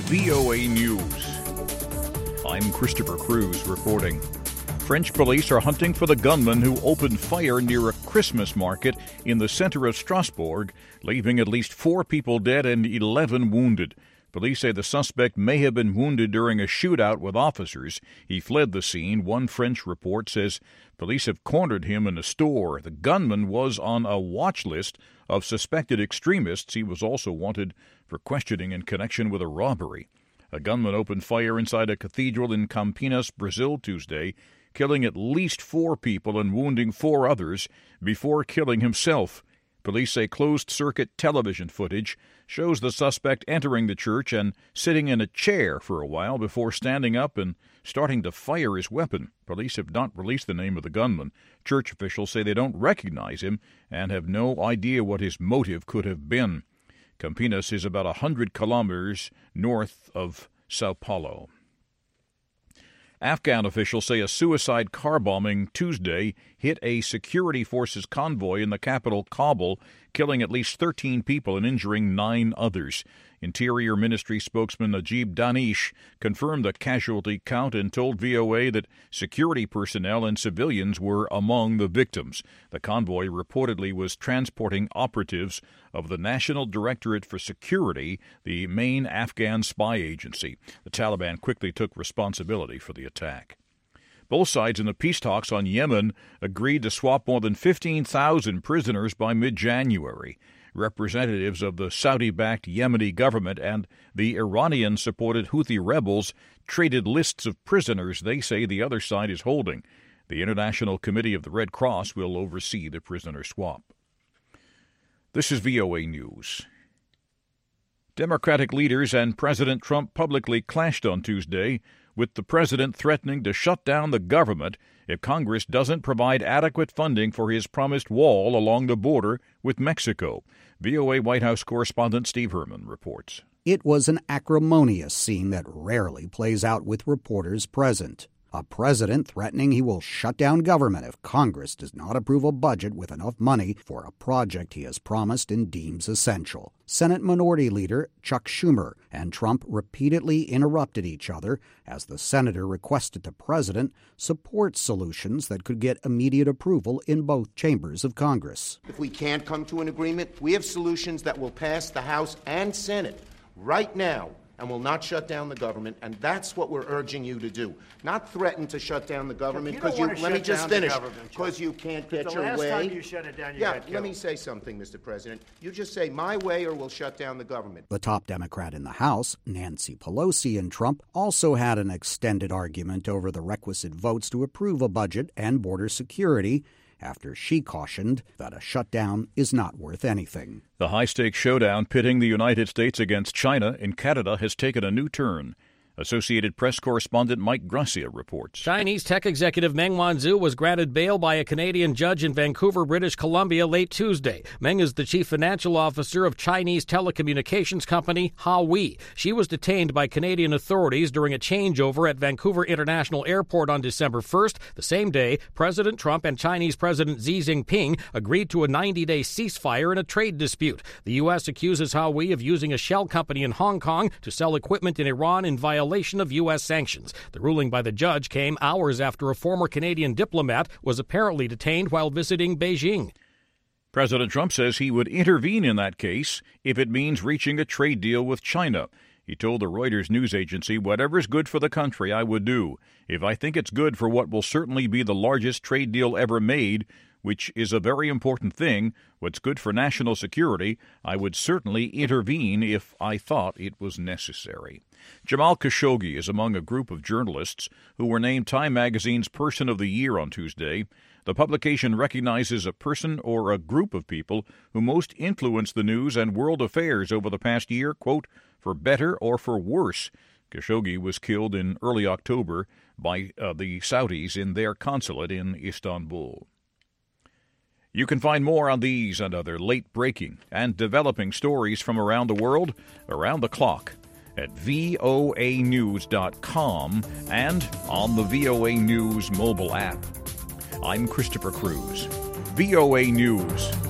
VOA News. I'm Christopher Cruz reporting. French police are hunting for the gunman who opened fire near a Christmas market in the center of Strasbourg, leaving at least 4 people dead and 11 wounded. Police say the suspect may have been wounded during a shootout with officers. He fled the scene. One French report says police have cornered him in a store. The gunman was on a watch list of suspected extremists. He was also wanted for questioning in connection with a robbery. A gunman opened fire inside a cathedral in Campinas, Brazil, Tuesday, killing at least 4 people and wounding 4 others before killing himself. Police say closed-circuit television footage shows the suspect entering the church and sitting in a chair for a while before standing up and starting to fire his weapon. Police have not released the name of the gunman. Church officials say they don't recognize him and have no idea what his motive could have been. Campinas is about 100 kilometers north of Sao Paulo. Afghan officials say a suicide car bombing Tuesday hit a security forces convoy in the capital, Kabul, killing at least 13 people and injuring 9 others. Interior Ministry spokesman Najib Danish confirmed the casualty count and told VOA that security personnel and civilians were among the victims. The convoy reportedly was transporting operatives of the National Directorate for Security, the main Afghan spy agency. The Taliban quickly took responsibility for the attack. Both sides in the peace talks on Yemen agreed to swap more than 15,000 prisoners by mid-January. Representatives of the Saudi-backed Yemeni government and the Iranian-supported Houthi rebels traded lists of prisoners they say the other side is holding. The International Committee of the Red Cross will oversee the prisoner swap. This is VOA News. Democratic leaders and President Trump publicly clashed on Tuesday, with the president threatening to shut down the government if Congress doesn't provide adequate funding for his promised wall along the border with Mexico. VOA White House correspondent Steve Herman reports. It was an acrimonious scene that rarely plays out with reporters present. A president threatening he will shut down government if Congress does not approve a budget with enough money for a project he has promised and deems essential. Senate Minority Leader Chuck Schumer and Trump repeatedly interrupted each other as the senator requested the president support solutions that could get immediate approval in both chambers of Congress. If we can't come to an agreement, we have solutions that will pass the House and Senate right now and will not shut down the government, and that's what we're urging you to do. Not threaten to shut down the government, because let me just finish, because you can't get your way. The last time you shut it down, you got killed. Let me say something, Mr. President. You just say, my way or we'll shut down the government. The top Democrat in the House, Nancy Pelosi, and Trump also had an extended argument over the requisite votes to approve a budget and border security, after she cautioned that a shutdown is not worth anything. The high-stakes showdown pitting the United States against China in Canada has taken a new turn. Associated Press correspondent Mike Gracia reports. Chinese tech executive Meng Wanzhou was granted bail by a Canadian judge in Vancouver, British Columbia, late Tuesday. Meng is the chief financial officer of Chinese telecommunications company Huawei. She was detained by Canadian authorities during a changeover at Vancouver International Airport on December 1st. The same day, President Trump and Chinese President Xi Jinping agreed to a 90-day ceasefire in a trade dispute. The U.S. accuses Huawei of using a shell company in Hong Kong to sell equipment in Iran in violation of U.S. sanctions. The ruling by the judge came hours after a former Canadian diplomat was apparently detained while visiting Beijing. President Trump says he would intervene in that case if it means reaching a trade deal with China. He told the Reuters news agency, "Whatever's good for the country, I would do. If I think it's good for what will certainly be the largest trade deal ever made, which is a very important thing, what's good for national security, I would certainly intervene if I thought it was necessary." Jamal Khashoggi is among a group of journalists who were named Time Magazine's Person of the Year on Tuesday. The publication recognizes a person or a group of people who most influenced the news and world affairs over the past year, quote, for better or for worse. Khashoggi was killed in early October by the Saudis in their consulate in Istanbul. You can find more on these and other late-breaking and developing stories from around the world, around the clock, at voanews.com and on the VOA News mobile app. I'm Christopher Cruz. VOA News.